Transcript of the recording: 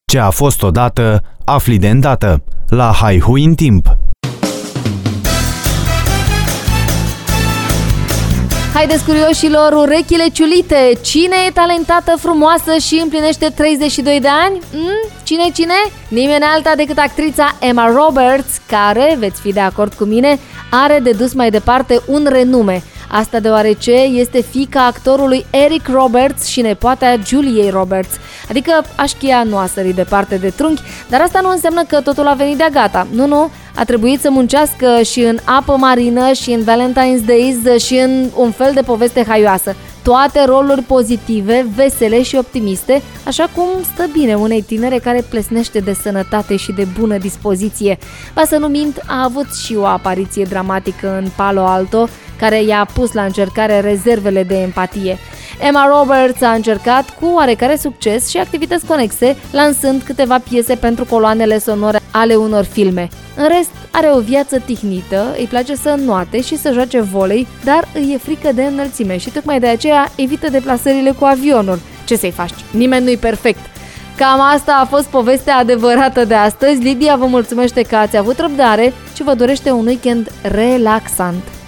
Ce a fost odată, afli de îndată. La Haihui în timp. Haideți, curioșilor, urechile ciulite! Cine e talentată, frumoasă și împlinește 32 de ani? Cine? Nimeni alta decât actrița Emma Roberts, care, veți fi de acord cu mine, are de dus mai departe un renume. Asta deoarece este fiica actorului Eric Roberts și nepoata Juliei Roberts. Adică așchia nu a sărit departe de trunchi, dar asta nu înseamnă că totul a venit de-a gata. Nu, a trebuit să muncească și în apă marină și în Valentine's Days și în un fel de poveste haioasă. Toate roluri pozitive, vesele și optimiste, așa cum stă bine unei tinere care plesnește de sănătate și de bună dispoziție. Ba să nu mint, a avut și o apariție dramatică în Palo Alto, care i-a pus la încercare rezervele de empatie. Emma Roberts a încercat cu oarecare succes și activități conexe, lansând câteva piese pentru coloanele sonore ale unor filme. În rest, are o viață tihnită, îi place să înnoate și să joace volei, dar îi e frică de înălțime și tocmai de aceea evită deplasările cu avionul. Ce să-i faci? Nimeni nu-i perfect. Cam asta a fost povestea adevărată de astăzi. Lidia vă mulțumește că ați avut răbdare și vă dorește un weekend relaxant.